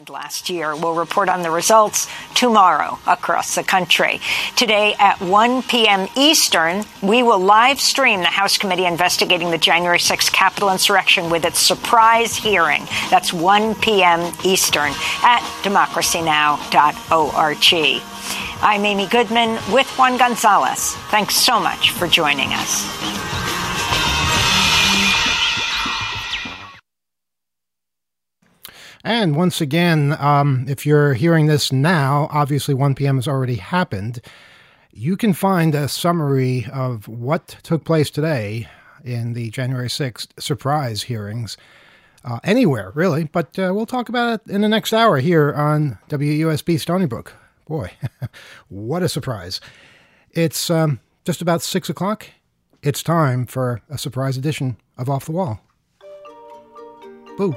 last year. We'll report on the results tomorrow across the country. Today at 1 p.m. Eastern, we will live stream the House committee investigating the January 6th Capitol insurrection with its surprise hearing. That's 1 p.m. Eastern at democracynow.org. I'm Amy Goodman with Juan Gonzalez. Thanks so much for joining us. And once again, if you're hearing this now, obviously 1 p.m. has already happened. You can find a summary of what took place today in the January 6th surprise hearings anywhere, really. But we'll talk about it in the next hour here on WUSB Stony Brook. Boy, what a surprise. It's just about 6 o'clock. It's time for a surprise edition of Off the Wall. Boo.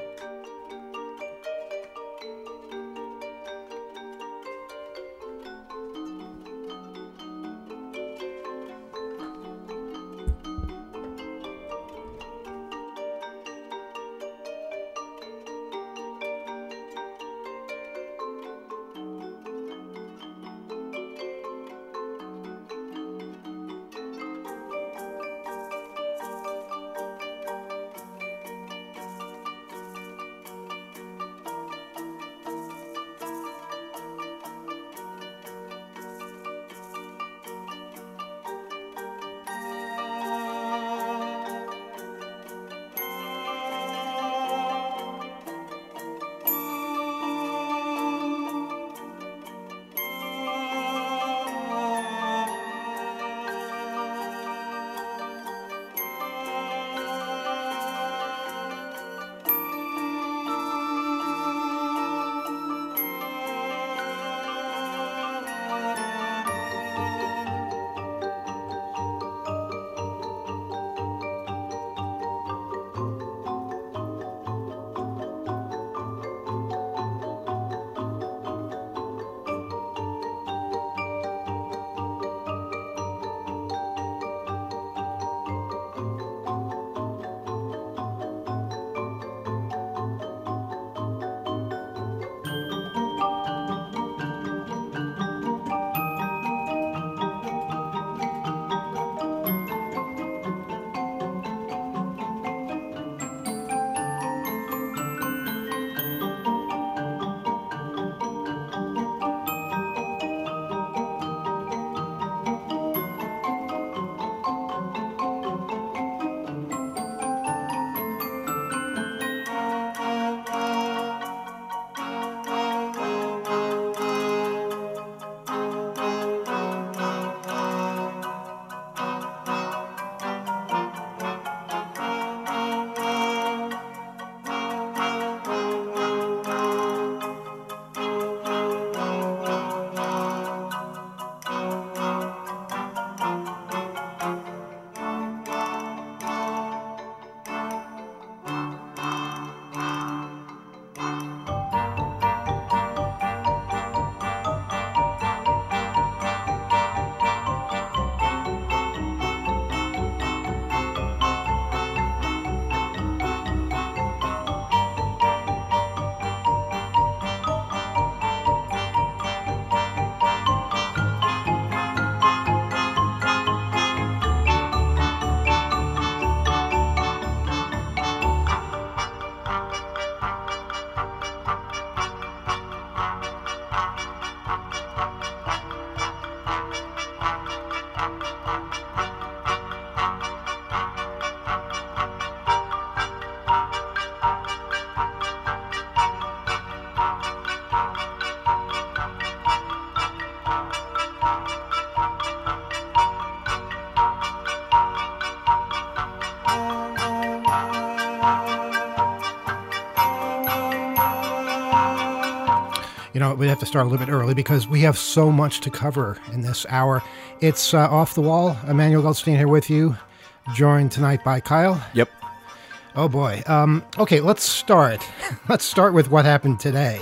You know, we have to start a little bit early because we have so much to cover in this hour. It's Off the Wall. Emmanuel Goldstein here with you, joined tonight by Kyle. Yep. Oh, boy. Okay, let's start. Let's start with what happened today,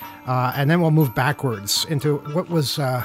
and then we'll move backwards into what was a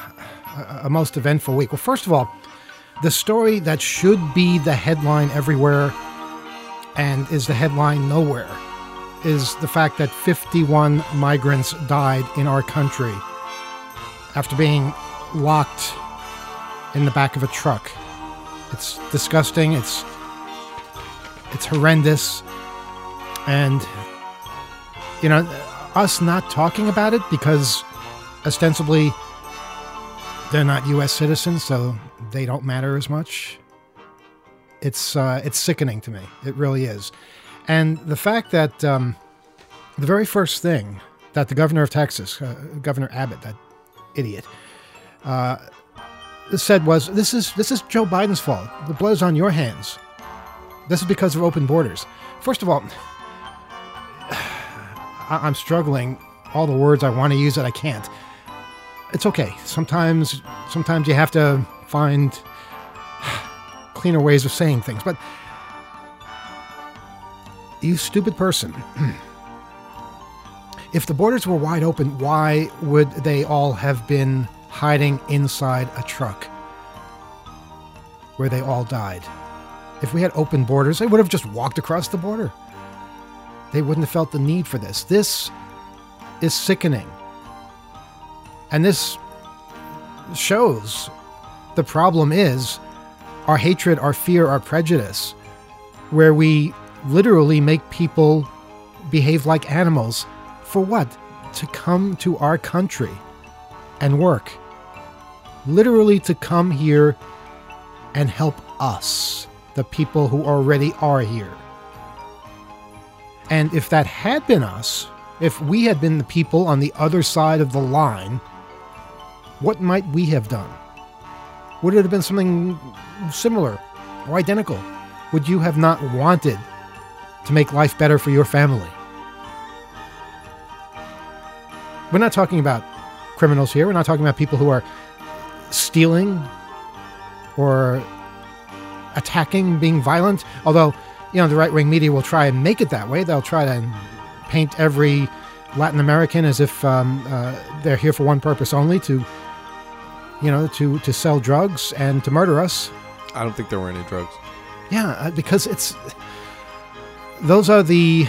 most eventful week. Well, first of all, the story that should be the headline everywhere and is the headline nowhere is the fact that 51 migrants died in our country after being locked in the back of a truck. It's disgusting. It's horrendous. And, you know, us not talking about it because ostensibly they're not U.S. citizens, so they don't matter as much. It's sickening to me. It really is. And the fact that the very first thing that the governor of Texas, Governor Abbott, that idiot, said was, this is Joe Biden's fault. The blood is on your hands. This is because of open borders. First of all, I'm struggling. All the words I want to use that I can't. It's okay. Sometimes you have to find cleaner ways of saying things. But you stupid person. If the borders were wide open, why would they all have been hiding inside a truck where they all died? If we had open borders, they would have just walked across the border. They wouldn't have felt the need for this. This is sickening. And this shows the problem is our hatred, our fear, our prejudice, where we literally make people behave like animals. For what? To come to our country and work. Literally to come here and help us, the people who already are here. And if that had been us, if we had been the people on the other side of the line, what might we have done? Would it have been something similar or identical? Would you have not wanted to make life better for your family? We're not talking about criminals here. We're not talking about people who are stealing or attacking, being violent. Although, you know, the right-wing media will try and make it that way. They'll try to paint every Latin American as if they're here for one purpose only, to sell drugs and to murder us. I don't think there were any drugs. Yeah, because those are the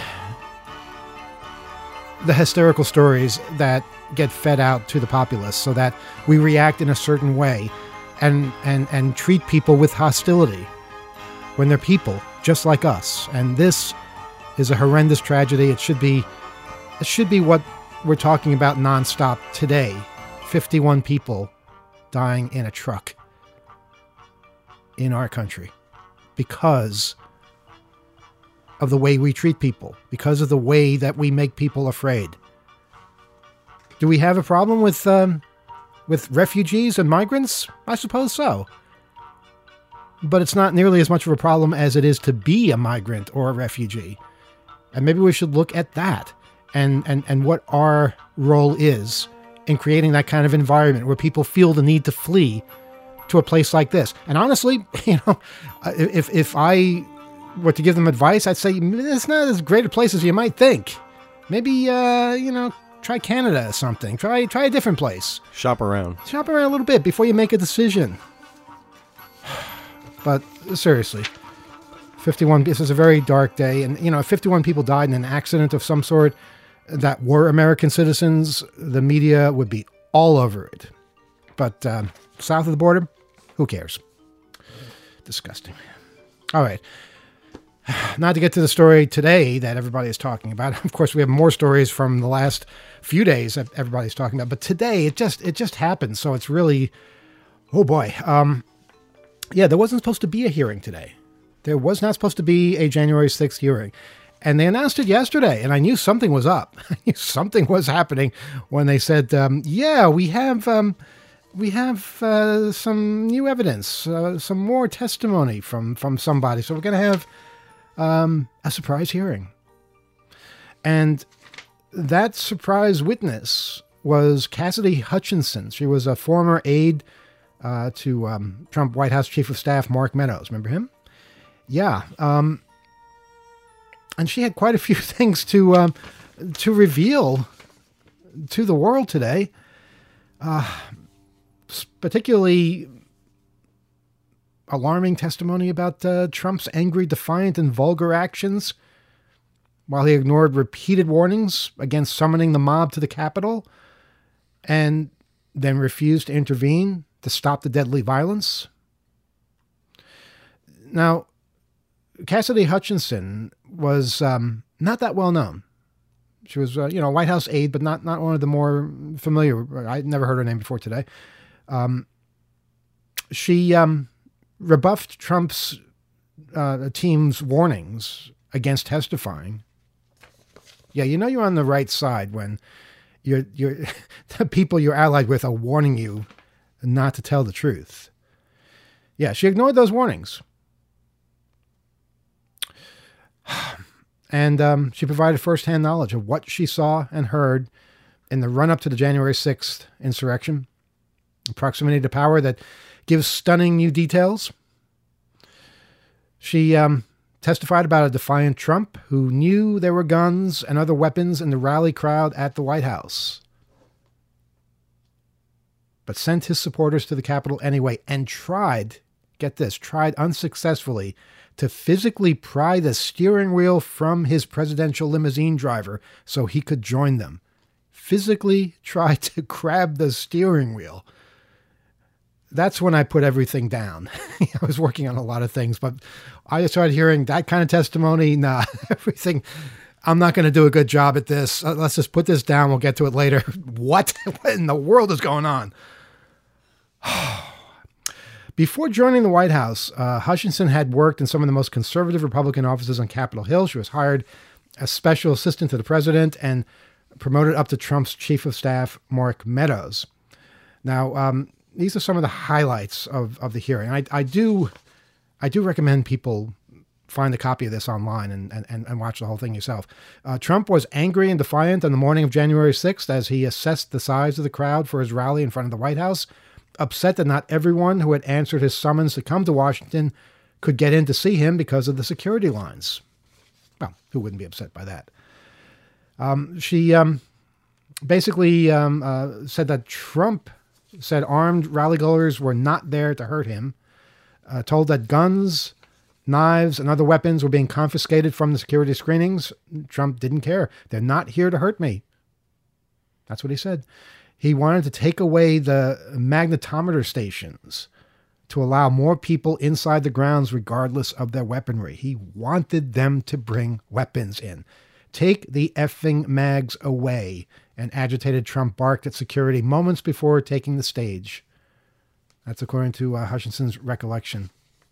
hysterical stories that get fed out to the populace so that we react in a certain way and treat people with hostility when they're people just like us. And this is a horrendous tragedy. It should be what we're talking about nonstop today. 51 people dying in a truck in our country because of the way we treat people, because of the way that we make people afraid. Do we have a problem with refugees and migrants? I suppose so. But it's not nearly as much of a problem as it is to be a migrant or a refugee. And maybe we should look at that and what our role is in creating that kind of environment where people feel the need to flee to a place like this. And honestly, if I were to give them advice, I'd say it's not as great a place as you might think. Maybe, try Canada or something. Try a different place. Shop around a little bit before you make a decision. But seriously, 51, this is a very dark day. And, if 51 people died in an accident of some sort that were American citizens, the media would be all over it. But south of the border, who cares? Disgusting. All right. Not to get to the story today that everybody is talking about. Of course, we have more stories from the last few days that everybody's talking about. But today, it just happened. So it's really, oh boy. There wasn't supposed to be a hearing today. There was not supposed to be a January 6th hearing. And they announced it yesterday, and I knew something was up. I knew something was happening when they said, we have some new evidence, some more testimony from somebody. So we're going to have a surprise hearing. And that surprise witness was Cassidy Hutchinson. She was a former aide to Trump White House Chief of Staff Mark Meadows. Remember him? Yeah. And she had quite a few things to reveal to the world today, particularly alarming testimony about Trump's angry, defiant, and vulgar actions while he ignored repeated warnings against summoning the mob to the Capitol and then refused to intervene to stop the deadly violence. Now, Cassidy Hutchinson was not that well known. She was, a White House aide, but not one of the more familiar. I'd never heard her name before today. She rebuffed Trump's team's warnings against testifying. Yeah, you're on the right side when you're the people you're allied with are warning you not to tell the truth. Yeah, she ignored those warnings. And she provided firsthand knowledge of what she saw and heard in the run-up to the January 6th insurrection. Proximity to power that gives stunning new details. She testified about a defiant Trump who knew there were guns and other weapons in the rally crowd at the White House, but sent his supporters to the Capitol anyway and tried unsuccessfully to physically pry the steering wheel from his presidential limousine driver so he could join them. Physically tried to grab the steering wheel. That's when I put everything down. I was working on a lot of things, but I started hearing that kind of testimony. Nah, everything. I'm not going to do a good job at this. Let's just put this down. We'll get to it later. What in the world is going on? Before joining the White House, Hutchinson had worked in some of the most conservative Republican offices on Capitol Hill. She was hired as special assistant to the president and promoted up to Trump's chief of staff, Mark Meadows. Now, these are some of the highlights of the hearing. I do recommend people find a copy of this online and watch the whole thing yourself. Trump was angry and defiant on the morning of January 6th as he assessed the size of the crowd for his rally in front of the White House, upset that not everyone who had answered his summons to come to Washington could get in to see him because of the security lines. Well, who wouldn't be upset by that? She basically said that Trump said armed rally-goers were not there to hurt him, told that guns, knives, and other weapons were being confiscated from the security screenings. Trump didn't care. They're not here to hurt me. That's what he said. He wanted to take away the magnetometer stations to allow more people inside the grounds regardless of their weaponry. He wanted them to bring weapons in. Take the effing mags away, an agitated Trump barked at security moments before taking the stage. That's according to Hutchinson's recollection.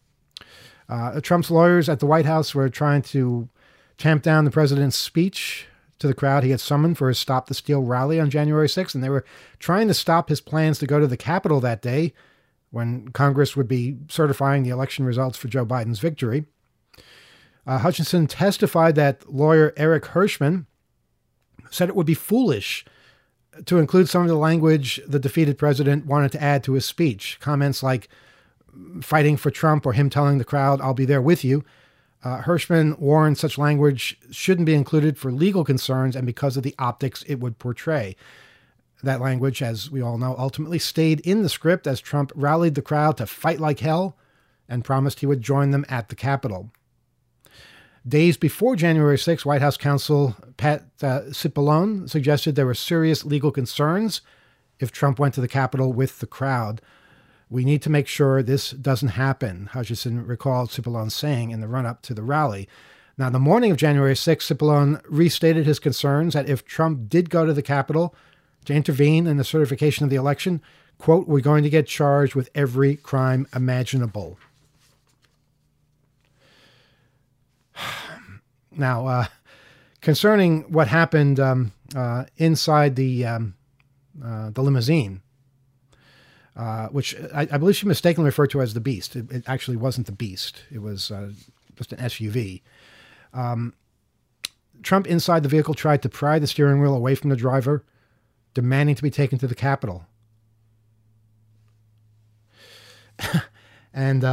Trump's lawyers at the White House were trying to tamp down the president's speech to the crowd he had summoned for his Stop the Steal rally on January 6th, and they were trying to stop his plans to go to the Capitol that day when Congress would be certifying the election results for Joe Biden's victory. Hutchinson testified that lawyer Eric Hirschman said it would be foolish to include some of the language the defeated president wanted to add to his speech. Comments like fighting for Trump or him telling the crowd, "I'll be there with you." Hirschman warned such language shouldn't be included for legal concerns and because of the optics it would portray. That language, as we all know, ultimately stayed in the script as Trump rallied the crowd to fight like hell and promised he would join them at the Capitol. Days before January 6, White House counsel Pat Cipollone suggested there were serious legal concerns if Trump went to the Capitol with the crowd. "We need to make sure this doesn't happen," Hutchinson recalled Cipollone saying in the run-up to the rally. Now, the morning of January 6, Cipollone restated his concerns that if Trump did go to the Capitol to intervene in the certification of the election, quote, "we're going to get charged with every crime imaginable." Now, concerning what happened inside the limousine, which I believe she mistakenly referred to as the Beast. It actually wasn't the Beast. It was just an SUV. Trump inside the vehicle tried to pry the steering wheel away from the driver, demanding to be taken to the Capitol. And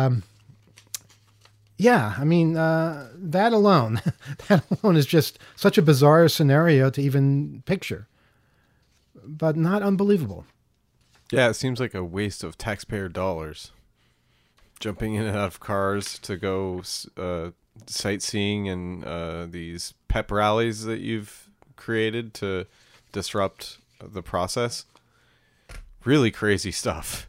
that alone is just such a bizarre scenario to even picture, but not unbelievable. Yeah, it seems like a waste of taxpayer dollars. Jumping in and out of cars to go sightseeing and these pep rallies that you've created to disrupt the process. Really crazy stuff.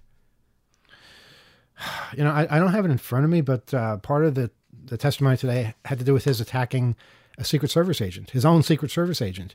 You know, I don't have it in front of me, but part of the testimony today had to do with his attacking a Secret Service agent, his own Secret Service agent.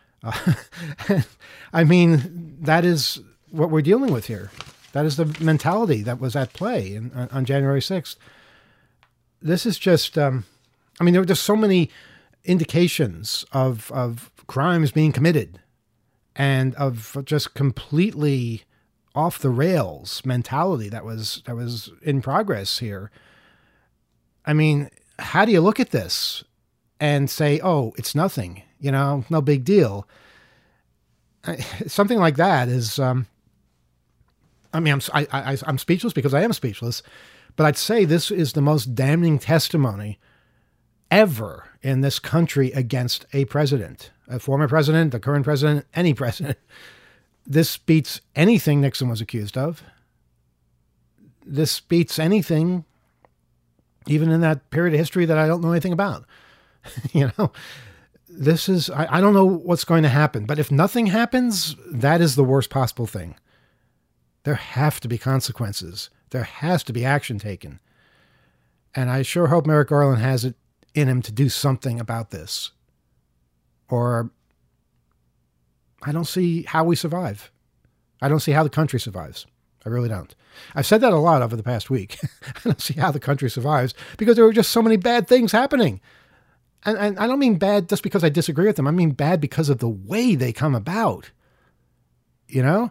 I mean, that is what we're dealing with here. That is the mentality that was at play on January 6th. This is just, I mean, there were just so many indications of crimes being committed and of just completely off the rails mentality that was in progress here. I mean, how do you look at this and say, oh, it's nothing, you know, no big deal? Something like that is, I mean, I'm speechless because I am speechless, but I'd say this is the most damning testimony ever in this country against a president, a former president, the current president, any president. This beats anything Nixon was accused of. This beats anything, even in that period of history that I don't know anything about. You know, this is, I don't know what's going to happen, but if nothing happens, that is the worst possible thing. There have to be consequences. There has to be action taken. And I sure hope Merrick Garland has it in him to do something about this. Or I don't see how we survive. I don't see how the country survives. I really don't. I've said that a lot over the past week. I don't see how the country survives because there were just so many bad things happening. And I don't mean bad just because I disagree with them. I mean bad because of the way they come about. You know?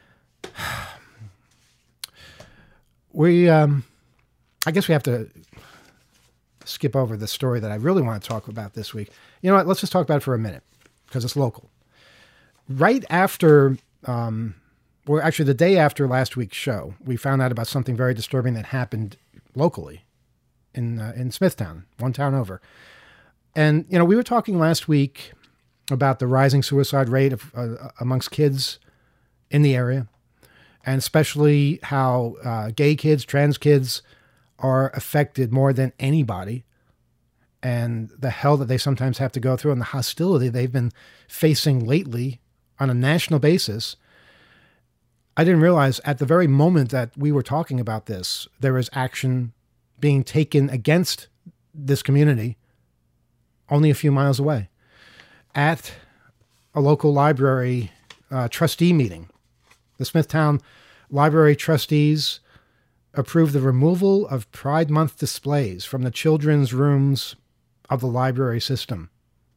I guess we have to skip over the story that I really want to talk about this week. You know what? Let's just talk about it for a minute because it's local. Right after, or actually the day after last week's show, we found out about something very disturbing that happened locally in Smithtown, one town over. And, you know, we were talking last week about the rising suicide rate of amongst kids in the area, and especially how gay kids, trans kids are affected more than anybody, and the hell that they sometimes have to go through and the hostility they've been facing lately on a national basis. I didn't realize at the very moment that we were talking about this, there was action being taken against this community only a few miles away at a local library trustee meeting. The Smithtown Library trustees approved the removal of Pride Month displays from the children's rooms of the library system.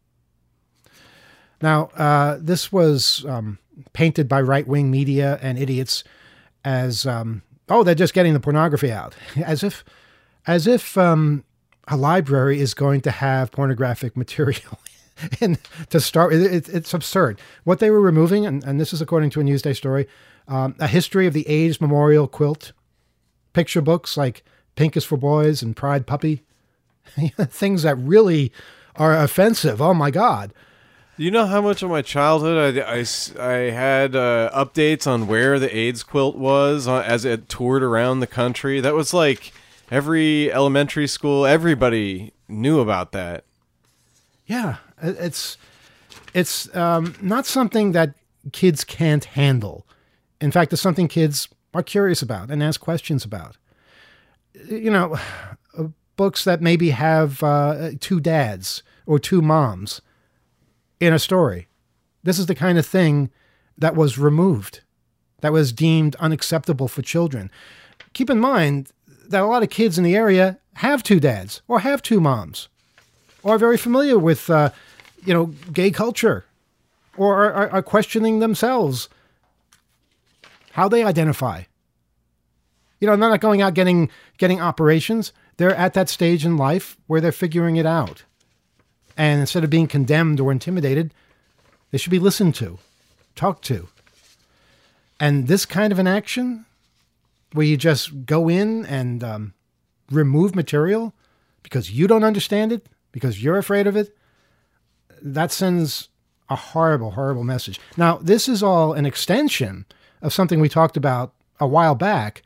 Now, this was painted by right-wing media and idiots as, they're just getting the pornography out, as if a library is going to have pornographic material. And to start, it's absurd. What they were removing, and this is according to a Newsday story, a history of the AIDS Memorial Quilt, picture books like Pink is for Boys and Pride Puppy, things that really are offensive. Oh my God. You know how much of my childhood I had updates on where the AIDS quilt was as it toured around the country? That was like every elementary school, everybody knew about that. Yeah, it's not something that kids can't handle. In fact, it's something kids are curious about and ask questions about. You know, books that maybe have two dads or two moms in a story. This is the kind of thing that was removed, that was deemed unacceptable for children. Keep in mind that a lot of kids in the area have two dads or have two moms, or are very familiar with, gay culture, or are questioning themselves how they identify. You know, they're not going out getting operations. They're at that stage in life where they're figuring it out. And instead of being condemned or intimidated, they should be listened to, talked to. And this kind of an action, where you just go in and remove material because you don't understand it, because you're afraid of it, that sends a horrible, horrible message. Now, this is all an extension of something we talked about a while back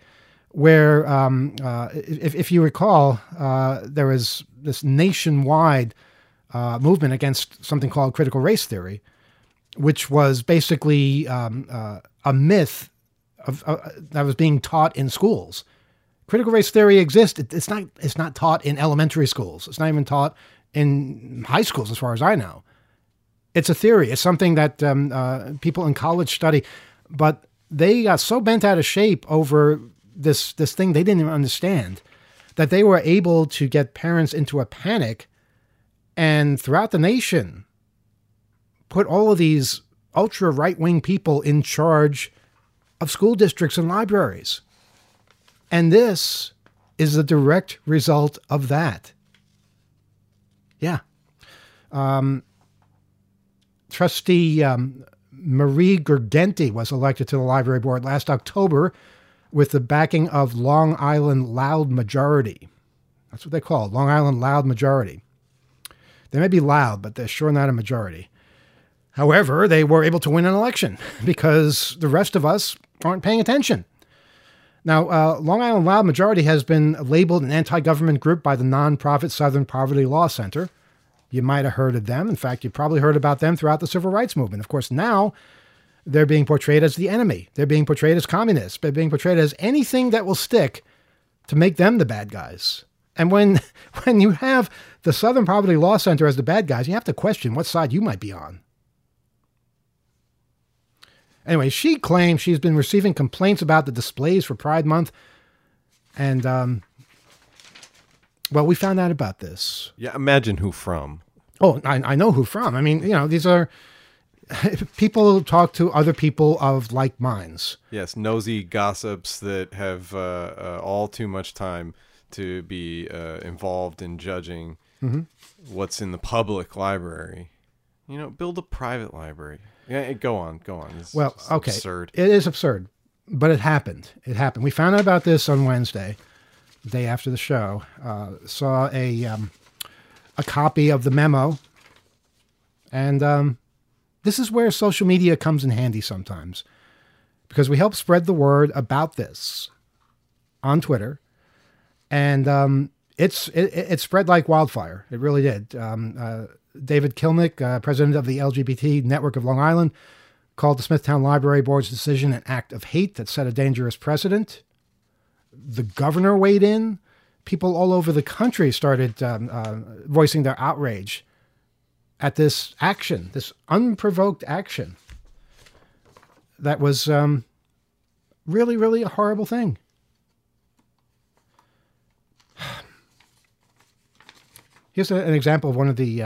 where, if you recall, there was this nationwide movement against something called critical race theory, which was basically a myth that was being taught in schools. Critical race theory exists. It's not taught in elementary schools. It's not even taught in high schools, as far as I know. It's a theory. It's something that people in college study, but they got so bent out of shape over this thing they didn't even understand that they were able to get parents into a panic, and throughout the nation put all of these ultra right-wing people in charge of school districts and libraries. And this is the direct result of that. Yeah. Trustee Marie Gurgenti was elected to the library board last October with the backing of Long Island Loud Majority. That's what they call it, Long Island Loud Majority. They may be loud, but they're sure not a majority. However, they were able to win an election because the rest of us aren't paying attention. Now, Long Island Loud Majority has been labeled an anti-government group by the nonprofit Southern Poverty Law Center. You might have heard of them. In fact, you probably heard about them throughout the civil rights movement. Of course, now they're being portrayed as the enemy. They're being portrayed as communists. They're being portrayed as anything that will stick to make them the bad guys. And when you have the Southern Poverty Law Center as the bad guys, you have to question what side you might be on. Anyway, she claims she's been receiving complaints about the displays for Pride Month. And, well, we found out about this. Yeah, imagine who from. Oh, I know who from. I mean, these are people who talk to other people of like minds. Yes, nosy gossips that have all too much time to be involved in judging what's in the public library. Build a private library. Yeah, go on. It's okay. Absurd. It is absurd, but it happened. We found out about this on Wednesday, the day after the show. Saw a copy of the memo, and this is where social media comes in handy sometimes, because we help spread the word about this on Twitter, and it spread like wildfire. It really did. David Kilmick, president of the LGBT Network of Long Island, called the Smithtown Library Board's decision an act of hate that set a dangerous precedent. The governor weighed in. People all over the country started voicing their outrage at this action, this unprovoked action that was really, really a horrible thing. Here's an example of one of the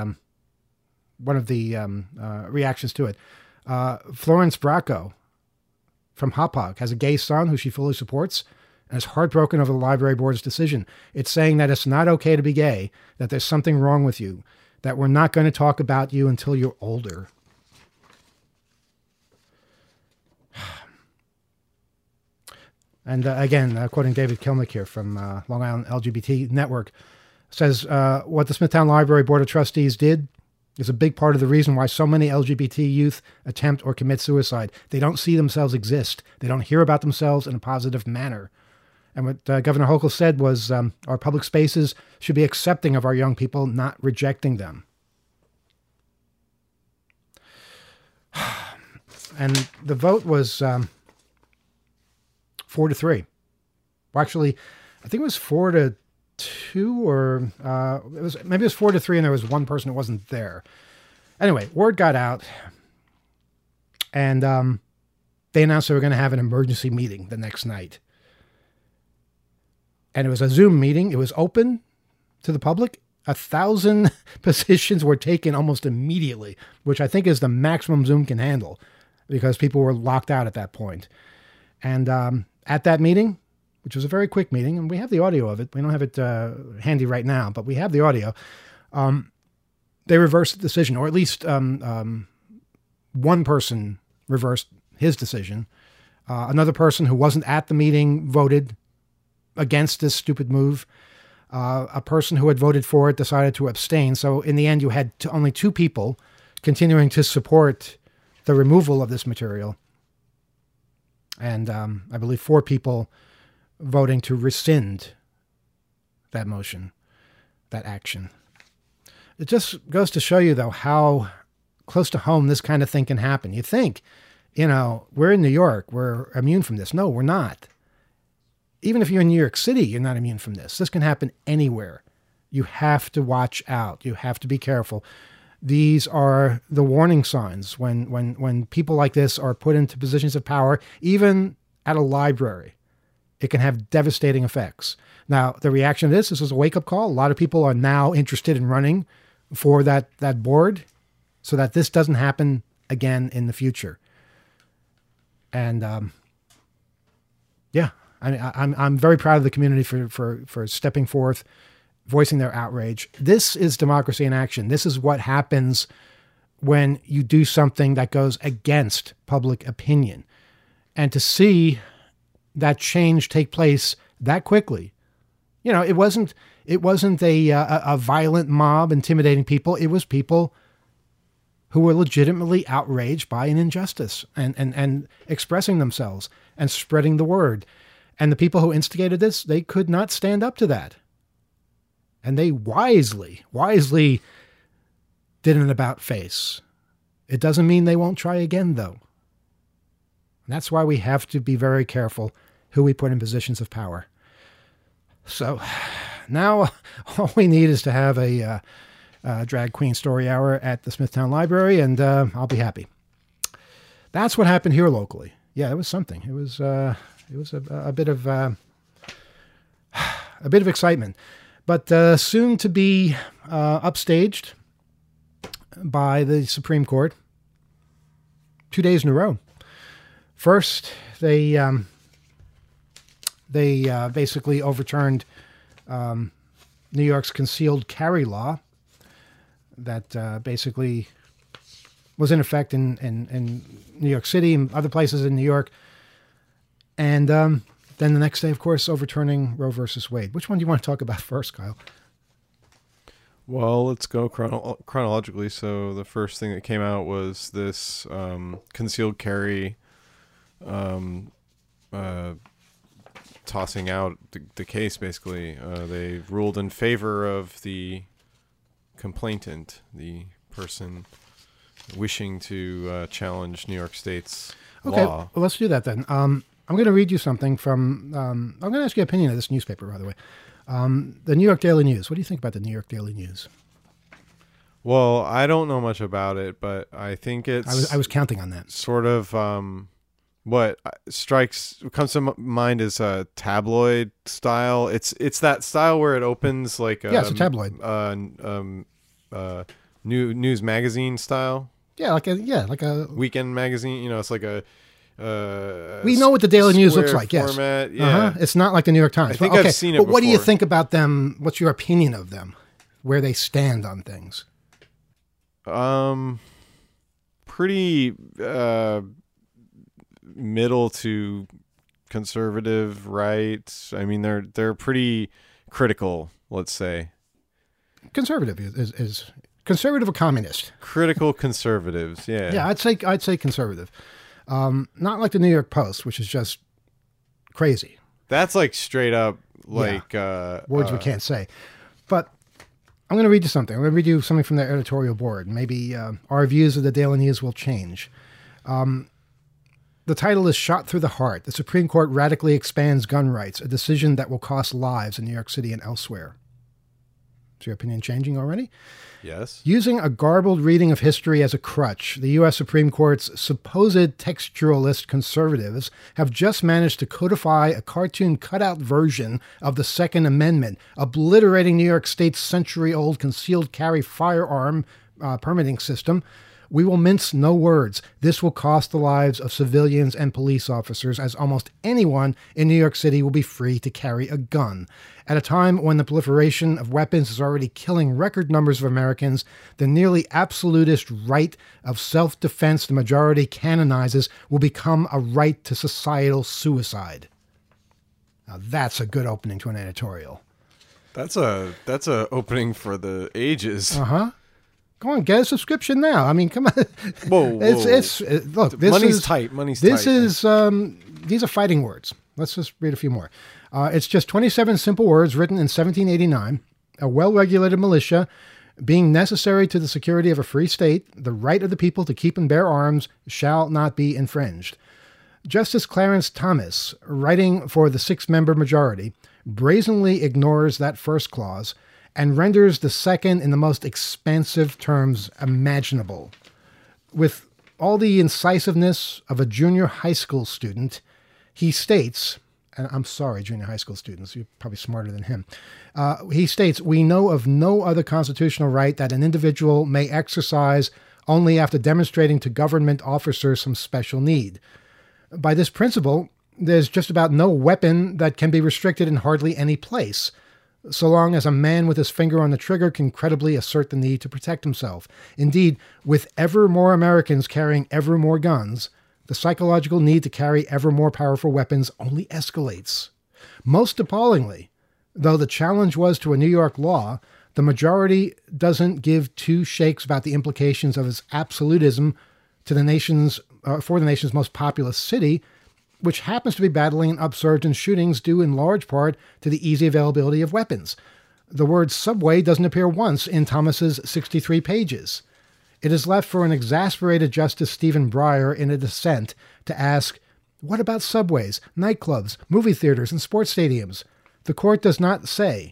reactions to it. Florence Bracco from Hauppauge has a gay son who she fully supports and is heartbroken over the library board's decision. It's saying that it's not okay to be gay, that there's something wrong with you, that we're not going to talk about you until you're older. And again, quoting David Kilmick here from Long Island LGBT Network, says what the Smithtown Library Board of Trustees did is a big part of the reason why so many LGBT youth attempt or commit suicide. They don't see themselves exist. They don't hear about themselves in a positive manner. And what Governor Hochul said was our public spaces should be accepting of our young people, not rejecting them. And the vote was 4-3. Well, actually, I think it was 4-2, or it was 4-3, and there was one person that wasn't there. Anyway, word got out, and they announced they were going to have an emergency meeting the next night. And it was a Zoom meeting. It was open to the public. 1,000 positions were taken almost immediately, which I think is the maximum Zoom can handle, because people were locked out at that point. And at that meeting, which was a very quick meeting, and we have the audio of it. We don't have it handy right now, but we have the audio. They reversed the decision, or at least one person reversed his decision. Another person who wasn't at the meeting voted against this stupid move. A person who had voted for it decided to abstain. So in the end, you had only two people continuing to support the removal of this material. And I believe 4 people voting to rescind that motion, that action. It just goes to show you, though, how close to home this kind of thing can happen. You think, we're in New York, we're immune from this. No, we're not. Even if you're in New York City, you're not immune from this. This can happen anywhere. You have to watch out. You have to be careful. These are the warning signs when people like this are put into positions of power, even at a library. It can have devastating effects. Now, the reaction to this is a wake-up call. A lot of people are now interested in running for that board so that this doesn't happen again in the future. And I'm very proud of the community for stepping forth, voicing their outrage. This is democracy in action. This is what happens when you do something that goes against public opinion. And to see that change take place that quickly, it wasn't a violent mob intimidating people. It was people who were legitimately outraged by an injustice and expressing themselves and spreading the word. And the people who instigated this, they could not stand up to that. And they wisely did an about face. It doesn't mean they won't try again, though. And that's why we have to be very careful who we put in positions of power. So now all we need is to have a drag queen story hour at the Smithtown Library, and I'll be happy. That's what happened here locally. Yeah, it was something. It was a bit of excitement, but soon to be upstaged by the Supreme Court 2 days in a row. First, they basically overturned New York's concealed carry law that basically was in effect in New York City and other places in New York. And then the next day, of course, overturning Roe versus Wade. Which one do you want to talk about first, Kyle? Well, let's go chronologically. So the first thing that came out was this concealed carry tossing out the case, basically. They ruled in favor of the complainant, the person wishing to challenge New York State's law. Okay, well, let's do that then. I'm going to read you something from, I'm going to ask your opinion of this newspaper, by the way. The New York Daily News. What do you think about the New York Daily News? Well, I don't know much about it, but I think it's... I was counting on that. Sort of what comes to mind is a tabloid style. It's that style where it opens like a... Yeah, it's a tabloid. News magazine style. Yeah, like a... Weekend magazine. It's like a... we know what the Daily News looks like, format. Yes. Yeah. It's not like the New York Times. I think I've seen it before. But what do you think about them? What's your opinion of them? Where they stand on things? Pretty middle to conservative, right? I mean, they're pretty critical, let's say. Conservative is conservative or communist? Critical conservatives, yeah. Yeah, I'd say conservative. Not like the New York Post, which is just crazy. That's like straight up like words we can't say. But I'm going to read you something. I'm going to read you something from their editorial board. Maybe our views of the Daily News will change. The title is Shot Through the Heart. The Supreme Court radically expands gun rights, a decision that will cost lives in New York City and elsewhere. Is your opinion changing already? Yes. Using a garbled reading of history as a crutch, the U.S. Supreme Court's supposed textualist conservatives have just managed to codify a cartoon cutout version of the Second Amendment, obliterating New York State's century-old concealed carry firearm permitting system. We will mince no words. This will cost the lives of civilians and police officers, as almost anyone in New York City will be free to carry a gun. At a time when the proliferation of weapons is already killing record numbers of Americans, the nearly absolutist right of self-defense the majority canonizes will become a right to societal suicide. Now that's a good opening to an editorial. That's a opening for the ages. Uh-huh. Go on, get a subscription now. I mean, come on. Whoa. Look, this money's is tight. Money's this tight. Is these are fighting words. Let's just read a few more. It's just 27 simple words written in 1789. A well-regulated militia being necessary to the security of a free state, the right of the people to keep and bear arms shall not be infringed. Justice Clarence Thomas, writing for the 6-member majority, brazenly ignores that first clause and renders the second in the most expansive terms imaginable. With all the incisiveness of a junior high school student, he states, and I'm sorry, junior high school students, you're probably smarter than him. He states, we know of no other constitutional right that an individual may exercise only after demonstrating to government officers some special need. By this principle, there's just about no weapon that can be restricted in hardly any place, so long as a man with his finger on the trigger can credibly assert the need to protect himself. Indeed, with ever more Americans carrying ever more guns, the psychological need to carry ever more powerful weapons only escalates. Most appallingly, though the challenge was to a New York law, the majority doesn't give two shakes about the implications of its absolutism to the nation's for the nation's most populous city, which happens to be battling an upsurge in shootings due in large part to the easy availability of weapons. The word subway doesn't appear once in Thomas's 63 pages. It is left for an exasperated Justice Stephen Breyer in a dissent to ask, what about subways, nightclubs, movie theaters, and sports stadiums? The court does not say.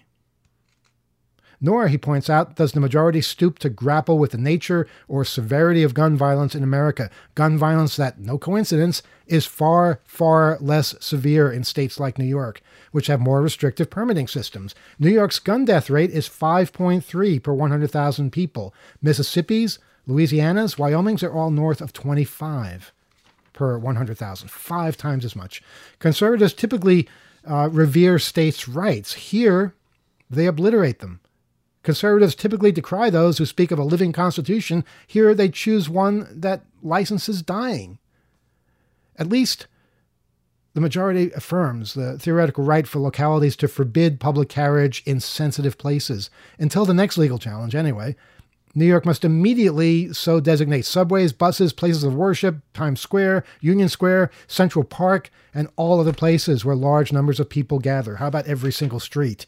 Nor, he points out, does the majority stoop to grapple with the nature or severity of gun violence in America. Gun violence that, no coincidence, is far, far less severe in states like New York, which have more restrictive permitting systems. New York's gun death rate is 5.3 per 100,000 people. Mississippi's, Louisiana's, Wyoming's are all north of 25 per 100,000, 5 times as much. Conservatives typically revere states' rights. Here, they obliterate them. Conservatives typically decry those who speak of a living constitution. Here they choose one that licenses dying. At least the majority affirms the theoretical right for localities to forbid public carriage in sensitive places. Until the next legal challenge, anyway. New York must immediately so designate subways, buses, places of worship, Times Square, Union Square, Central Park, and all other places where large numbers of people gather. How about every single street?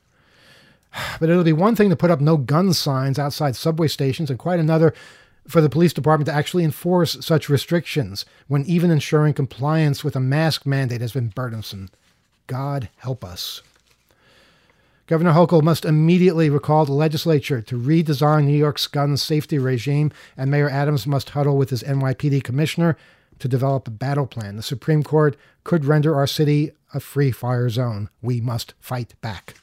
But it'll be one thing to put up no gun signs outside subway stations and quite another for the police department to actually enforce such restrictions when even ensuring compliance with a mask mandate has been burdensome. God help us. Governor Hochul must immediately recall the legislature to redesign New York's gun safety regime, and Mayor Adams must huddle with his NYPD commissioner to develop a battle plan. The Supreme Court could render our city a free fire zone. We must fight back.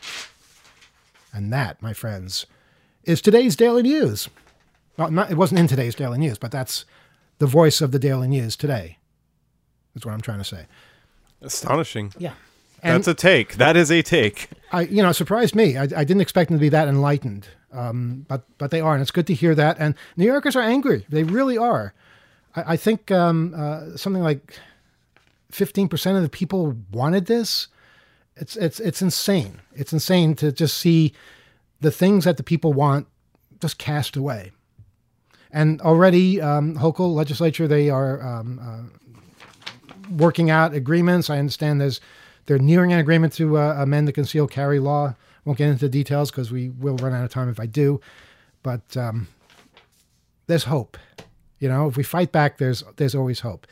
And that, my friends, is today's Daily News. Well, it wasn't in today's Daily News, but that's the voice of the Daily News today. That's what I'm trying to say. Astonishing. Yeah. And that's a take. That is a take. It surprised me. I didn't expect them to be that enlightened, but they are, and it's good to hear that. And New Yorkers are angry. They really are. I think something like 15% of the people wanted this. It's insane. It's insane to just see the things that the people want just cast away. And already, Hochul legislature, they are working out agreements. I understand they're nearing an agreement to amend the concealed carry law. Won't get into details because we will run out of time if I do. But there's hope. If we fight back, there's always hope.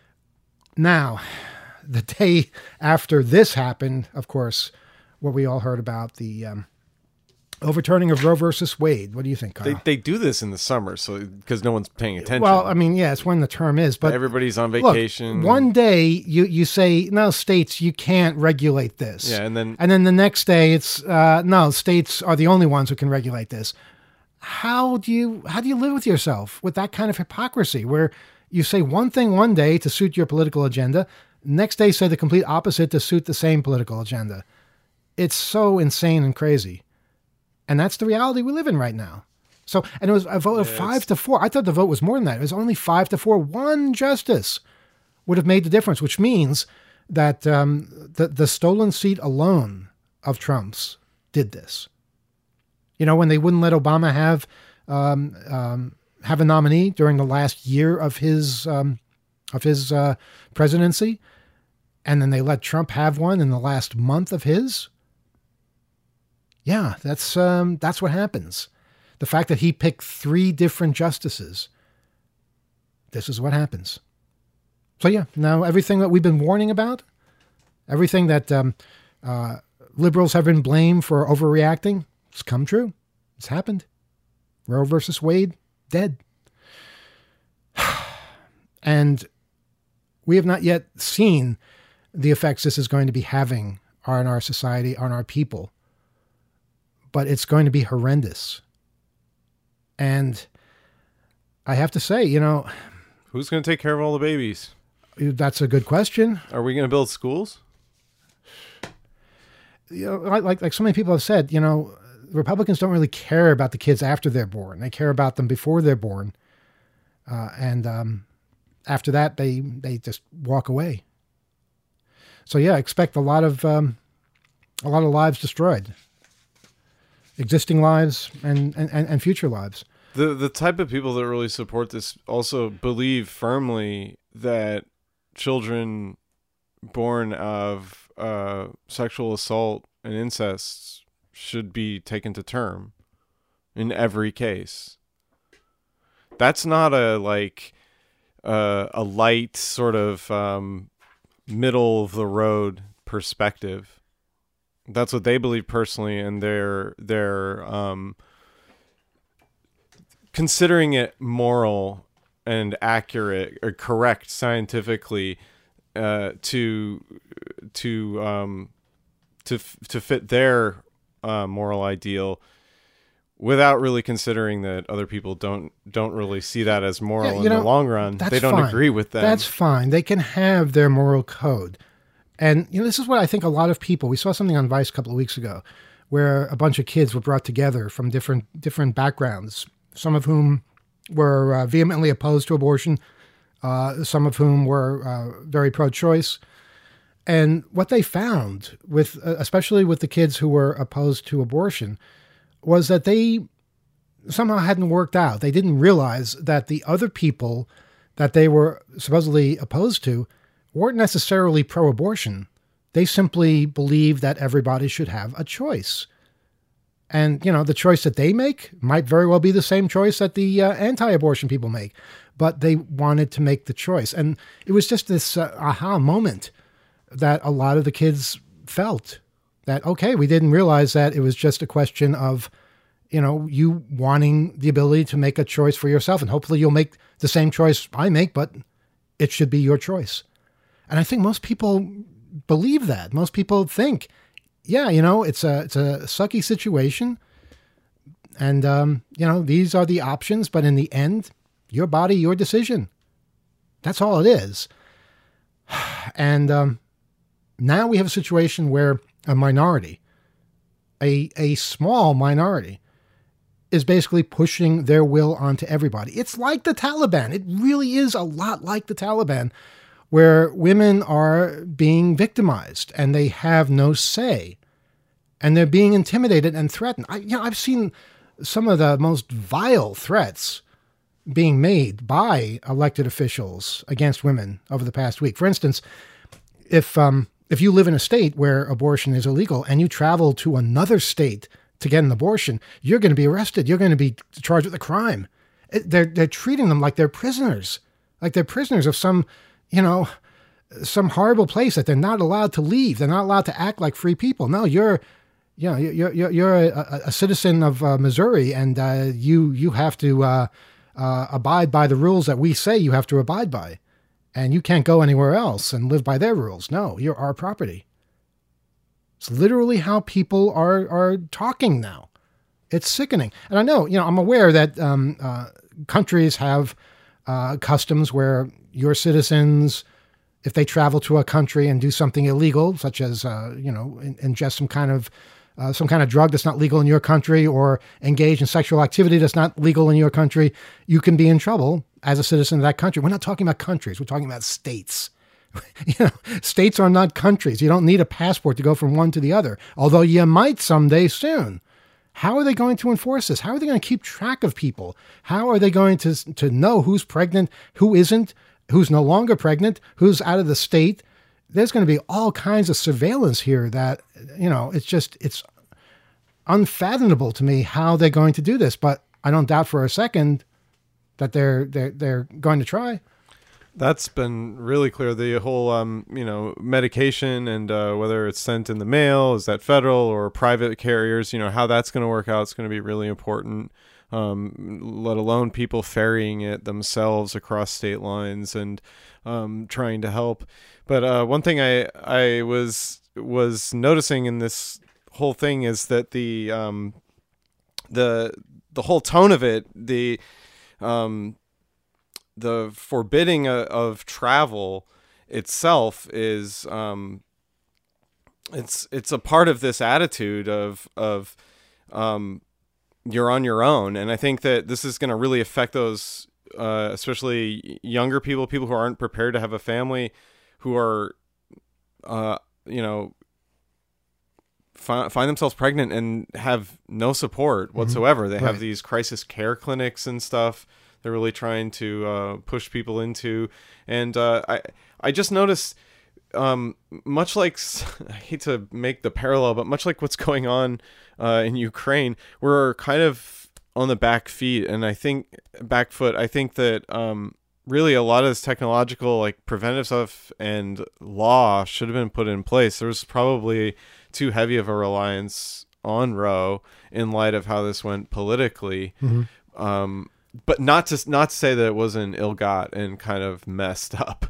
Now, the day after this happened, of course, what we all heard about, the overturning of Roe versus Wade. What do you think, Kyle? They do this in the summer, so because no one's paying attention. Well, it's when the term is, but everybody's on vacation. Look, one day you say, no, states, you can't regulate this. Yeah, and then the next day it's no, states are the only ones who can regulate this. How do you live with yourself with that kind of hypocrisy, where you say one thing one day to suit your political agenda, next day say the complete opposite to suit the same political agenda? It's so insane and crazy. And that's the reality we live in right now. So, and it was a vote of 5-4. I thought the vote was more than that. It was only 5-4. One justice would have made the difference, which means that the stolen seat alone of Trump's did this. When they wouldn't let Obama have a nominee during the last year of his presidency, and then they let Trump have one in the last month of his. Yeah, that's what happens. The fact that he picked 3 different justices, this is what happens. So yeah, now everything that we've been warning about, everything that liberals have been blamed for overreacting, it's come true. It's happened. Roe versus Wade, dead. And we have not yet seen the effects this is going to be having on our society, on our people. But it's going to be horrendous. And I have to say, who's going to take care of all the babies? That's a good question. Are we going to build schools? Like so many people have said, Republicans don't really care about the kids after they're born. They care about them before they're born. And after that, they just walk away. So yeah, expect a lot of lives destroyed. Existing lives and future lives. The type of people that really support this also believe firmly that children born of sexual assault and incest should be taken to term in every case. That's not a light sort of middle of the road perspective. That's what they believe personally, and they're considering it moral and accurate or correct scientifically to fit their moral ideal, without really considering that other people don't really see that as moral in the long run. They don't agree with them. That's fine. They can have their moral code. And, this is what I think a lot of people, we saw something on Vice a couple of weeks ago where a bunch of kids were brought together from different backgrounds, some of whom were vehemently opposed to abortion, some of whom were very pro-choice. And what they found, especially with the kids who were opposed to abortion, was that they somehow hadn't worked out. They didn't realize that the other people that they were supposedly opposed to weren't necessarily pro-abortion. They simply believed that everybody should have a choice. And, the choice that they make might very well be the same choice that the anti-abortion people make. But they wanted to make the choice. And it was just this aha moment that a lot of the kids felt that, okay, we didn't realize that it was just a question of, you wanting the ability to make a choice for yourself. And hopefully you'll make the same choice I make, but it should be your choice. And I think most people believe that. Most people think, yeah, it's a sucky situation. And, these are the options. But in the end, your body, your decision. That's all it is. And now we have a situation where a minority, a small minority, is basically pushing their will onto everybody. It's like the Taliban. It really is a lot like the Taliban, where women are being victimized and they have no say, and they're being intimidated and threatened. I've seen some of the most vile threats being made by elected officials against women over the past week. For instance, if you live in a state where abortion is illegal and you travel to another state to get an abortion, you're going to be arrested. You're going to be charged with a crime. They're treating them like they're prisoners, of some horrible place that they're not allowed to leave. They're not allowed to act like free people. No, you're a citizen of Missouri, and you have to abide by the rules that we say you have to abide by, and you can't go anywhere else and live by their rules. No, you're our property. It's literally how people are talking now. It's sickening. And I know, I'm aware that countries have customs where your citizens, if they travel to a country and do something illegal, such as, ingest some kind of drug that's not legal in your country, or engage in sexual activity that's not legal in your country, you can be in trouble as a citizen of that country. We're not talking about countries. We're talking about states. States are not countries. You don't need a passport to go from one to the other, although you might someday soon. How are they going to enforce this? How are they going to keep track of people? How are they going to know who's pregnant, who isn't, who's no longer pregnant, who's out of the state? there's going to be all kinds of surveillance here that, it's unfathomable to me how they're going to do this. But I don't doubt for a second that they're going to try. That's been really clear. The whole, medication and whether it's sent in the mail, is that federal or private carriers, how that's going to work out, it's going to be really important, let alone people ferrying it themselves across state lines and trying to help. But one thing I was noticing in this whole thing is that the whole tone of it, the forbidding of travel itself is it's a part of this attitude of you're on your own. And I think that this is going to really affect those especially younger people who aren't prepared to have a family, who are find themselves pregnant and have no support whatsoever. They have these crisis care clinics and stuff they're really trying to push people into. And I just noticed, much like, I hate to make the parallel, but much like what's going on in Ukraine, we're kind of on the back foot. And I think that really a lot of this technological, like, preventive stuff and law should have been put in place. There was probably too heavy of a reliance on Roe in light of how this went politically. But not to say that it wasn't ill-got and kind of messed up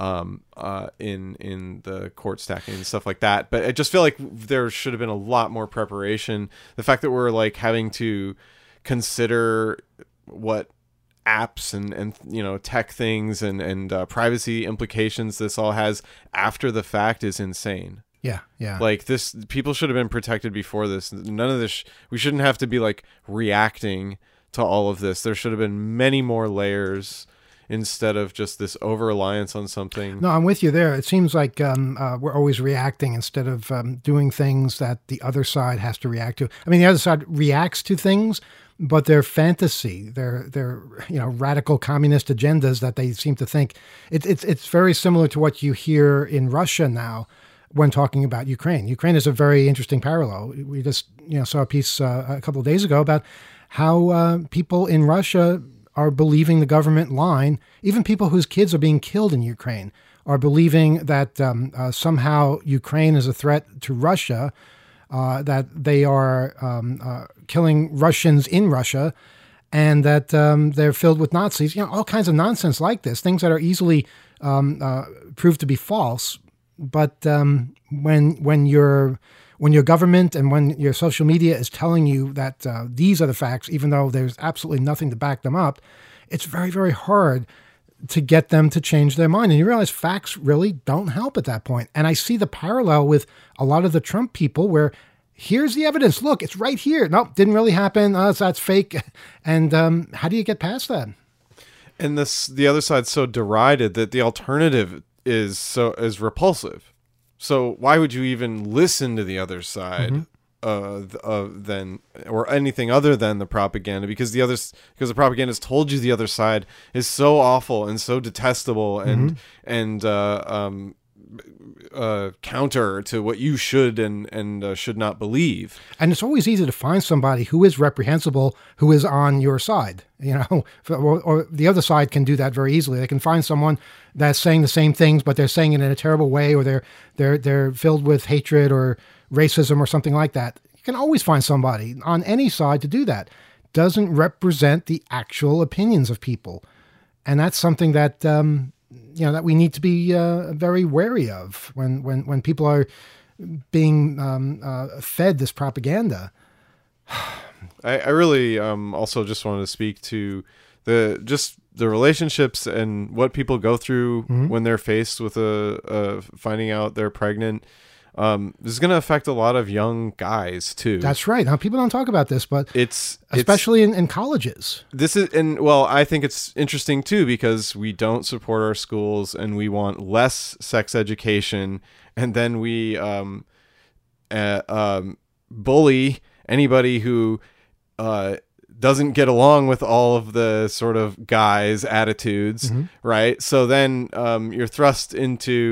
in the court stacking and stuff like that. But I just feel like there should have been a lot more preparation. The fact that we're like having to consider what apps and tech things and privacy implications this all has after the fact is insane. Yeah. Like, this, people should have been protected before this. None of this, we shouldn't have to be like reacting to all of this. There should have been many more layers instead of just this over-reliance on something. No, I'm with you there. It seems like we're always reacting instead of doing things that the other side has to react to. I mean, the other side reacts to things, but they're fantasy. They're radical communist agendas that they seem to think. It's very similar to what you hear in Russia now when talking about Ukraine. Ukraine is a very interesting parallel. We just saw a piece a couple of days ago about how people in Russia are believing the government line. Even people whose kids are being killed in Ukraine are believing that somehow Ukraine is a threat to Russia, that they are killing Russians in Russia, and that they're filled with Nazis. All kinds of nonsense like this, things that are easily proved to be false. But when your government and when your social media is telling you that these are the facts, even though there's absolutely nothing to back them up, it's very, very hard to get them to change their mind. And you realize facts really don't help at that point. And I see the parallel with a lot of the Trump people where here's the evidence. Look, it's right here. Nope, didn't really happen. That's fake. And how do you get past that? And the other side's so derided that the alternative is repulsive. So why would you even listen to the other side than or anything other than the propaganda? Because the propaganda has told you the other side is so awful and so detestable and counter to what you should and should not believe. And it's always easy to find somebody who is reprehensible, who is on your side, or the other side can do that very easily. They can find someone that's saying the same things, but they're saying it in a terrible way, or they're filled with hatred or racism or something like that. You can always find somebody on any side to do that. Doesn't represent the actual opinions of people. And that's something that, that we need to be very wary of when people are being fed this propaganda. I really also just wanted to speak to the relationships and what people go through when they're faced with finding out they're pregnant. This is going to affect a lot of young guys too. That's right. Now, people don't talk about this, but especially in colleges. I think it's interesting too, because we don't support our schools and we want less sex education. And then we bully anybody who doesn't get along with all of the sort of guys' attitudes, right? So then you're thrust into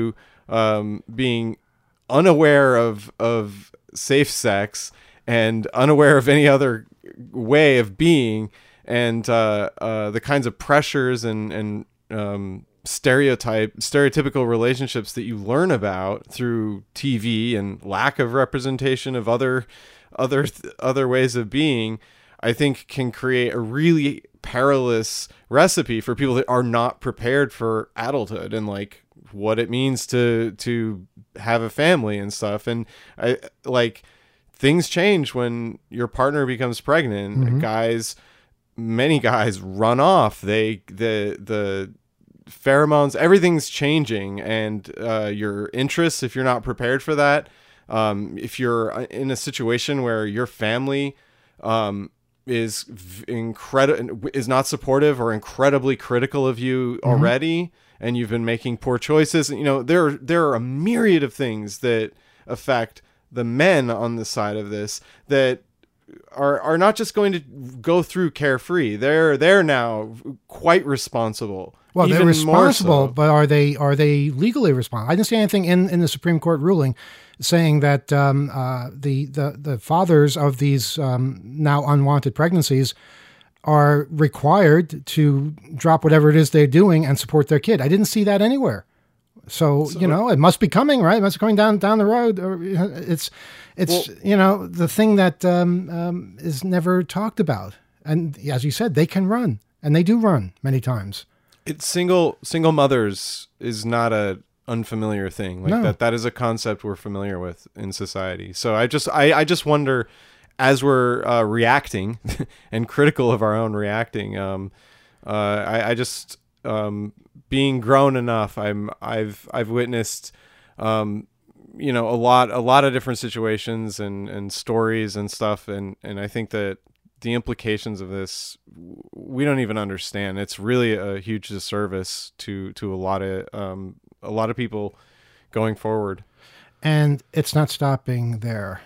being unaware of safe sex and unaware of any other way of being, and the kinds of pressures and stereotypical relationships that you learn about through TV and lack of representation of other ways of being, I think can create a really perilous recipe for people that are not prepared for adulthood and like what it means to have a family and stuff. And I like things change when your partner becomes pregnant. Many guys run off. The pheromones, everything's changing, and your interests, if you're not prepared for that, if you're in a situation where your family is not supportive or incredibly critical of you already, and you've been making poor choices, there are a myriad of things that affect the men on the side of this that are not just going to go through carefree. They're now quite responsible. Well, they're responsible, but are they legally responsible? I didn't see anything in the Supreme Court ruling saying that the fathers of these now unwanted pregnancies are required to drop whatever it is they're doing and support their kid. I didn't see that anywhere. So it must be coming, right? It must be coming down the road. Or it's the thing that is never talked about. And as you said, they can run, and they do run many times. It's single mothers is not a unfamiliar thing. Like No. that is a concept we're familiar with in society. So I just wonder, as we're reacting and critical of our own reacting, being grown enough, I've witnessed a lot of different situations and stories and stuff, and I think that the implications of this we don't even understand. It's really a huge disservice to a lot of people going forward. And it's not stopping there.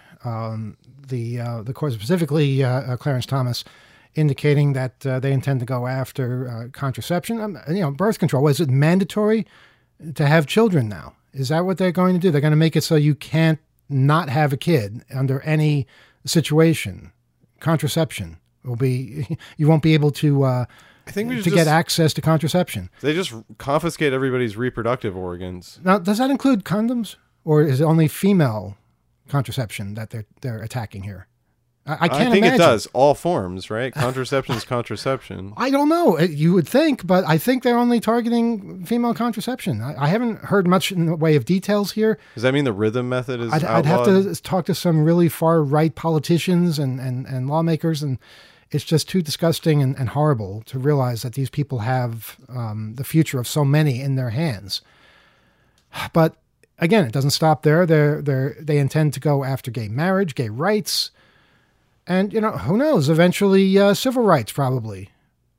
The court, specifically Clarence Thomas, indicating that they intend to go after contraception. Birth control. Is it mandatory to have children now? Is that what they're going to do? They're going to make it so you can't not have a kid under any situation. Contraception will be, you won't be able to I think get access to contraception. They just confiscate everybody's reproductive organs. Now, does that include condoms, or is it only female contraception that they're attacking here? I can't think imagine. It does all forms, right? Contraception is contraception. I don't know. You would think, but I think they're only targeting female contraception. I haven't heard much in the way of details here. Does that mean the rhythm method is outlawed? I'd have to talk to some really far right politicians and lawmakers, and it's just too disgusting and horrible to realize that these people have the future of so many in their hands. But again, it doesn't stop there. They intend to go after gay marriage, gay rights. And, who knows, eventually civil rights, probably.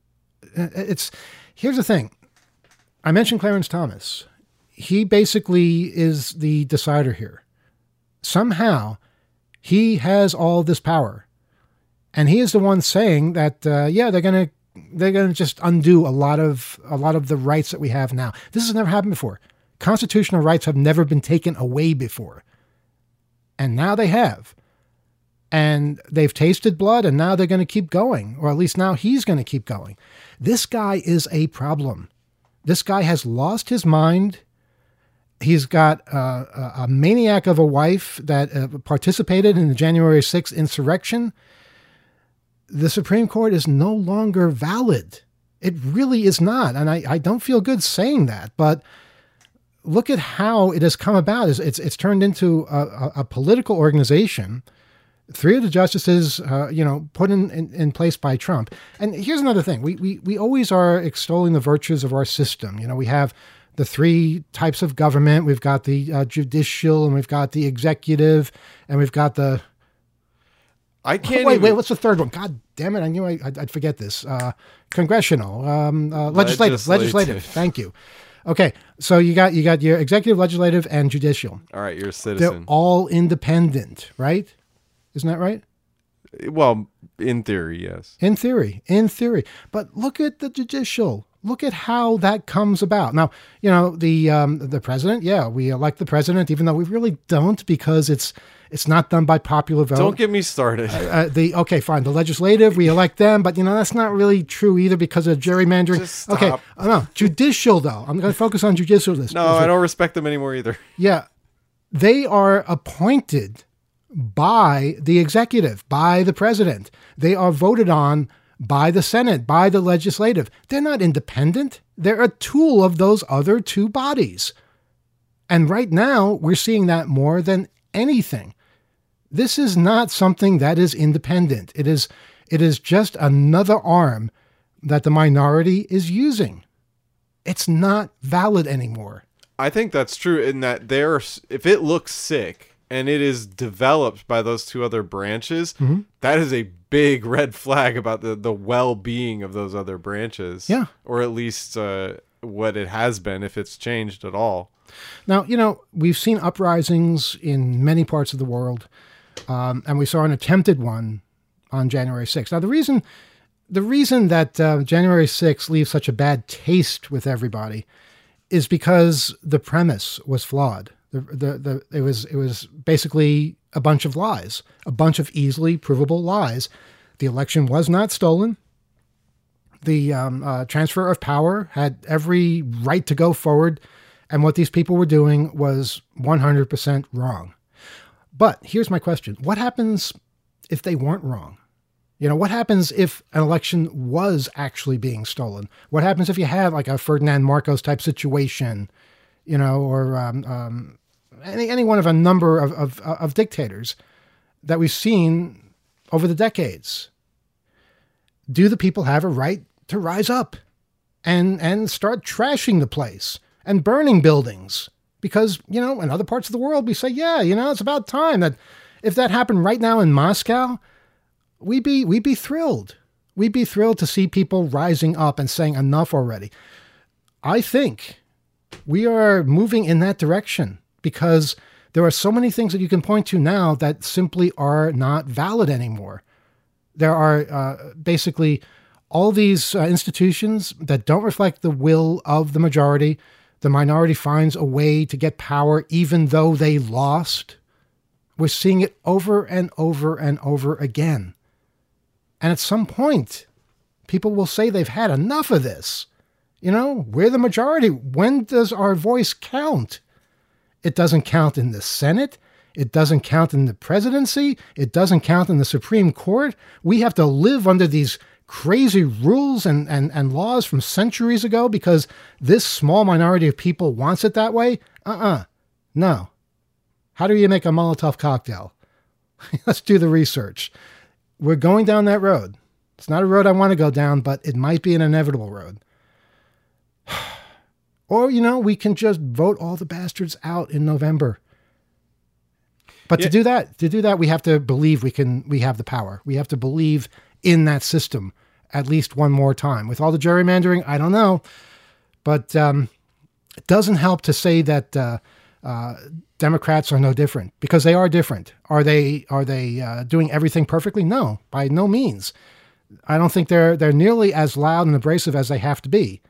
Here's the thing. I mentioned Clarence Thomas. He basically is the decider here. Somehow, he has all this power. And he is the one saying that, they're going to just undo a lot of the rights that we have now. This has never happened before. Constitutional rights have never been taken away before. And now they have. And they've tasted blood, and now they're going to keep going, or at least now he's going to keep going. This guy is a problem. This guy has lost his mind. He's got a maniac of a wife that participated in the January 6th insurrection. The Supreme Court is no longer valid. It really is not. And I don't feel good saying that, but look at how it has come about. It's turned into a political organization. 3 of the justices, put in place by Trump. And here's another thing. We always are extolling the virtues of our system. We have the 3 types of government. We've got the judicial, and we've got the executive, and we've got the... Wait, what's the third one? God damn it. I knew I'd forget this. Congressional, legislative. Thank you. Okay. So you got your executive, legislative, and judicial. All right. You're a citizen. They're all independent, right? Isn't that right? Well, in theory, yes. In theory. But look at the judicial. Look at how that comes about. Now, the president, we elect the president, even though we really don't, because it's not done by popular vote. Don't get me started. Okay, fine. The legislative, we elect them, but that's not really true either because of gerrymandering. Just stop. Okay, no, judicial though. I'm going to focus on judicial this. No, I don't respect them anymore either. Yeah, they are appointed by the executive, by the president. They are voted on by the Senate, by the legislative. They're not independent. They're a tool of those other two bodies. And right now, we're seeing that more than anything. This is not something that is independent. It is just another arm that the minority is using. It's not valid anymore. I think that's true in that if it looks sick and it is developed by those two other branches, that is a big red flag about the well-being of those other branches. Yeah. Or at least what it has been, if it's changed at all. Now, we've seen uprisings in many parts of the world, and we saw an attempted one on January 6th. Now, the reason that January 6th leaves such a bad taste with everybody is because the premise was flawed. It was basically a bunch of lies, a bunch of easily provable lies. The election was not stolen. The transfer of power had every right to go forward, and what these people were doing was 100% wrong. But here's my question. What happens if they weren't wrong? What happens if an election was actually being stolen? What happens if you have like a Ferdinand Marcos type situation, or any one of a number of dictators that we've seen over the decades? Do the people have a right to rise up and start trashing the place and burning buildings? Because, in other parts of the world, we say, it's about time that if that happened right now in Moscow, we'd be thrilled. We'd be thrilled to see people rising up and saying enough already. I think we are moving in that direction because there are so many things that you can point to now that simply are not valid anymore. There are basically all these institutions that don't reflect the will of the majority. The minority finds a way to get power even though they lost. We're seeing it over and over and over again. And at some point, people will say they've had enough of this. We're the majority. When does our voice count? It doesn't count in the Senate. It doesn't count in the presidency. It doesn't count in the Supreme Court. We have to live under these crazy rules and laws from centuries ago because this small minority of people wants it that way? No. How do you make a Molotov cocktail? Let's do the research. We're going down that road. It's not a road I want to go down, but it might be an inevitable road. Or, we can just vote all the bastards out in November. But to do that, we have to believe we have the power. We have to believe in that system at least one more time. With all the gerrymandering, I don't know. But it doesn't help to say that Democrats are no different, because they are different. Are they doing everything perfectly? No, by no means. I don't think they're nearly as loud and abrasive as they have to be.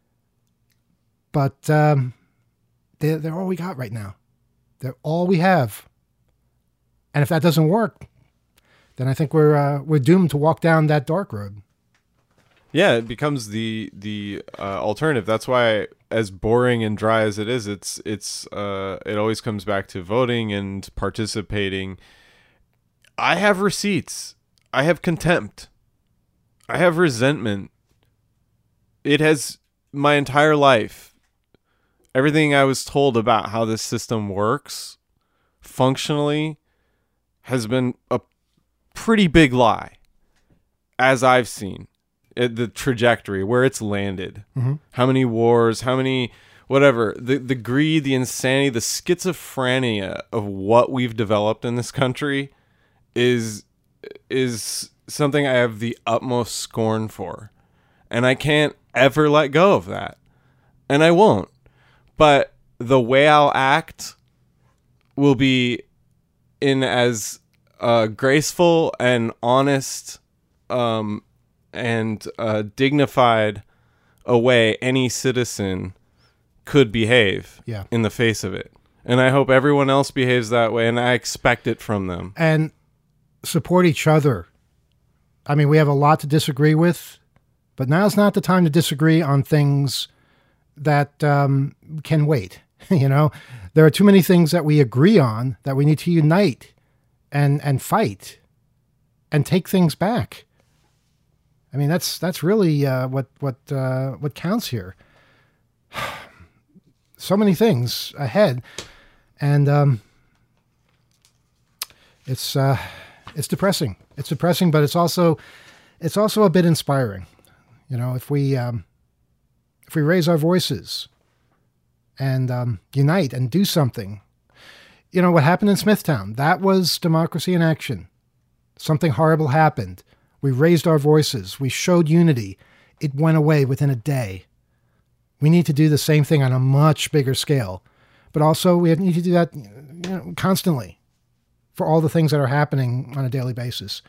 But they're all we got right now. They're all we have. And if that doesn't work, then I think we're doomed to walk down that dark road. Yeah, it becomes the alternative. That's why, as boring and dry as it is, it always comes back to voting and participating. I have receipts. I have contempt. I have resentment. It has my entire life. Everything I was told about how this system works functionally has been a pretty big lie, as I've seen the trajectory where it's landed. Mm-hmm. How many wars, how many whatever, the greed, the insanity, the schizophrenia of what we've developed in this country is something I have the utmost scorn for, and I can't ever let go of that, and I won't. But the way I'll act will be in as graceful and honest and dignified a way any citizen could behave in the face of it. And I hope everyone else behaves that way, and I expect it from them. And support each other. I mean, we have a lot to disagree with, but now's not the time to disagree on things that can wait. You know, there are too many things that we agree on that we need to unite and fight and take things back. I mean, that's really what counts here. So many things ahead, and it's depressing. It's depressing, but it's also a bit inspiring. You know, if we raise our voices and unite and do something. You know, what happened in Smithtown, that was democracy in action. Something horrible happened. We raised our voices. We showed unity. It went away within a day. We need to do the same thing on a much bigger scale. But also, we need to do that constantly for all the things that are happening on a daily basis.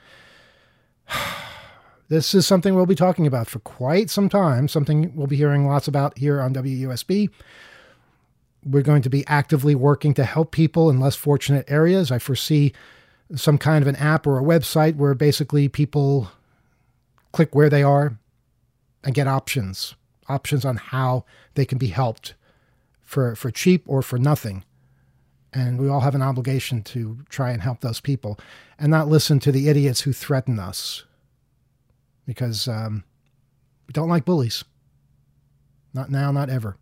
This is something we'll be talking about for quite some time, something we'll be hearing lots about here on WUSB. We're going to be actively working to help people in less fortunate areas. I foresee some kind of an app or a website where basically people click where they are and get options on how they can be helped for cheap or for nothing. And we all have an obligation to try and help those people and not listen to the idiots who threaten us, because we don't like bullies. Not now, not ever.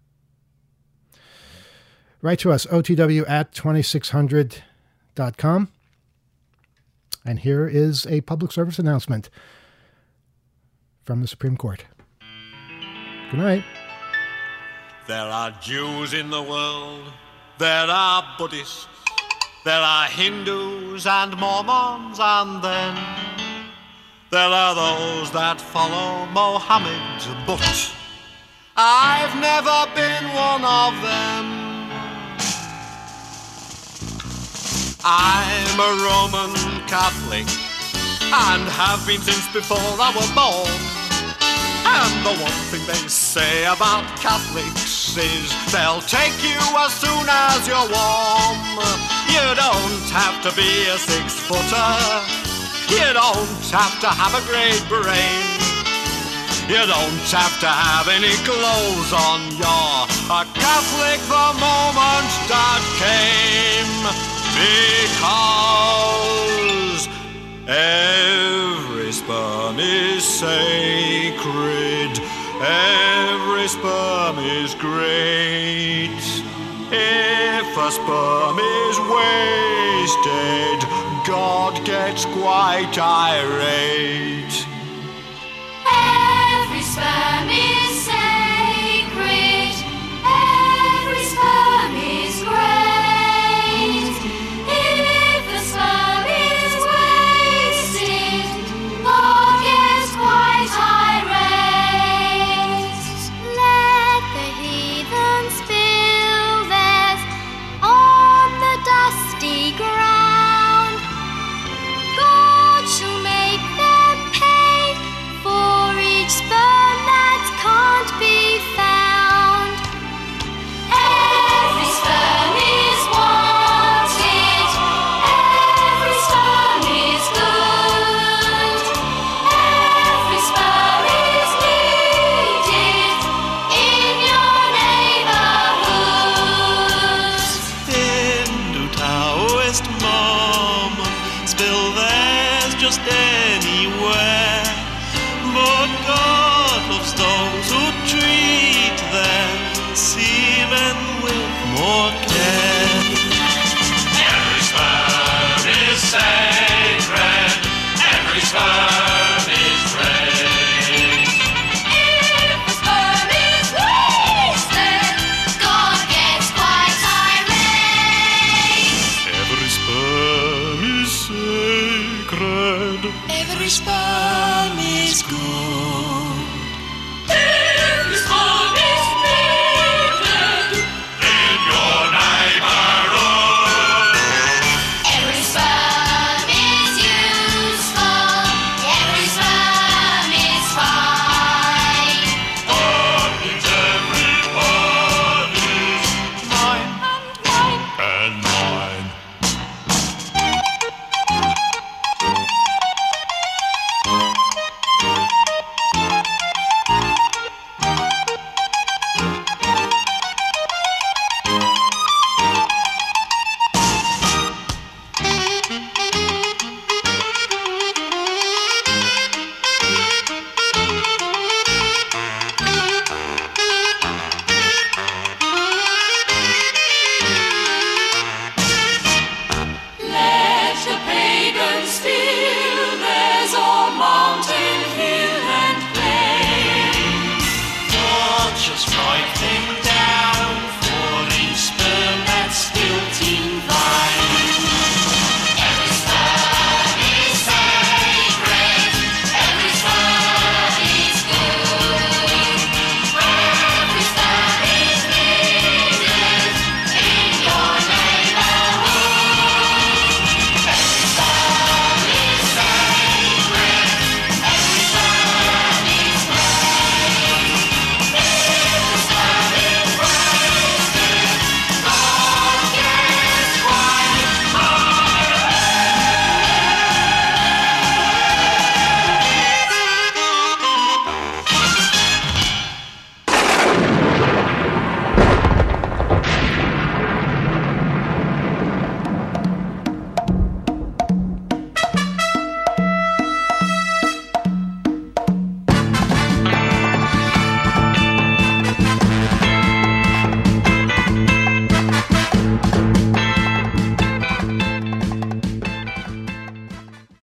Write to us, otw@2600.com. And here is a public service announcement from the Supreme Court. Good night. There are Jews in the world, there are Buddhists, there are Hindus and Mormons, and then there are those that follow Mohammed, but I've never been one of them. I'm a Roman Catholic and have been since before I was born. And the one thing they say about Catholics is they'll take you as soon as you're warm. You don't have to be a 6-footer. You don't have to have a great brain. You don't have to have any clothes on. You're a Catholic the moment that came. Because every sperm is sacred, every sperm is great. If a sperm is wasted, God gets quite irate. Every sperm